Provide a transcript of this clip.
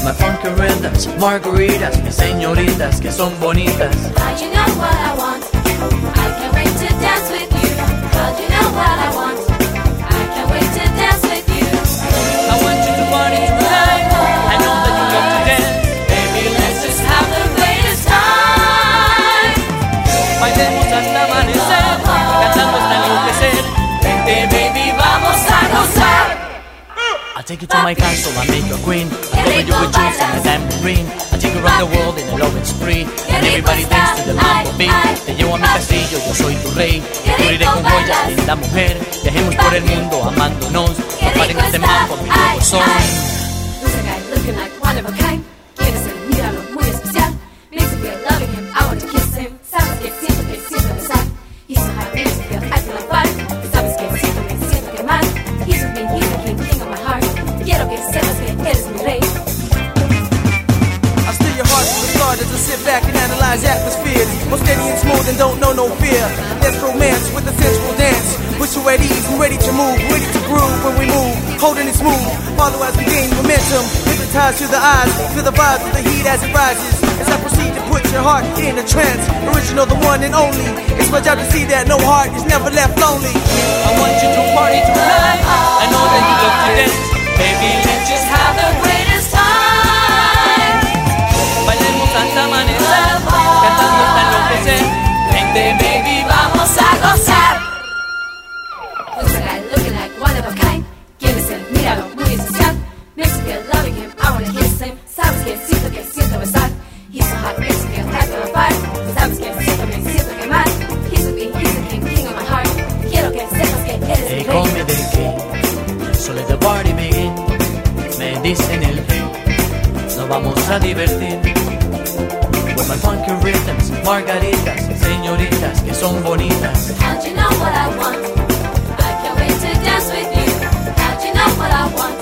With my funky rhythms, margaritas, mis señoritas que son bonitas. Girl, you know what I want. I can't wait to dance with you. Girl, you know what I want. I can't wait to dance with you. I want you to party tonight. I know that you love to dance. Baby, let's just have the greatest time. Bailemos hasta amanecer, cantando hasta enloquecer. Vente, baby, vamos a gozar. I'll take you to my castle, I'll make you a queen. I'll cover you with jewels and a diamond ring. I'll take you around the world in a loving spree. And everybody dance to the mambo beat. Te llevo a mi castillo, yo soy tu rey. Te cubriré con joyas, linda mujer. Viajemos por el mundo amándonos. Comparen este mambo, mi nuevo son. Luce guy looking like one of a kind. Quieres el míralo muy especial. Makes me feel loving him, I want to kiss him. Sabes que siento besar. He's so hot, makes me feel I feel like fun. Sabes que siento que mal. He's with me, he's the king of my heart. Quiero que sepas que eres mi rey. I steal your heart from the start as I sit back and analyze atmospheres. More steady and smooth and don't know no fear. There's romance with a sensual dance. With you at ease and ready to move, ready to groove when we move. Holding it smooth, follow as we gain momentum. Hypnotized to the eyes, feel the vibes of the heat as it rises. As I proceed to put your heart in a trance. Original, the one and only. It's my job to see that no heart is never left lonely. I want you to party tonight. I know that you love to dance. Baby, let's just have the greatest time. Bailemos hasta amanecer, cantando hasta enloquecer. Vente, baby, vamos a gozar. Luce guy looking like one of a kind. Quieres el míralo muy especial. Makes me feel loving him, I want to kiss him. Sabes que siento besar. He's so hot, makes me feel I feel on fire. Sabes que siento que mal. He's with me, he's the king of my heart. Quiero que sepas que eres mi Hey, call rey. me the king, so let the party begin. Me dicen el rey, nos vamos a divertir. With my funky rhythms, margaritas, señoritas que son bonitas. How'd you know what I want? I can't wait to dance with you. How'd you know what I want?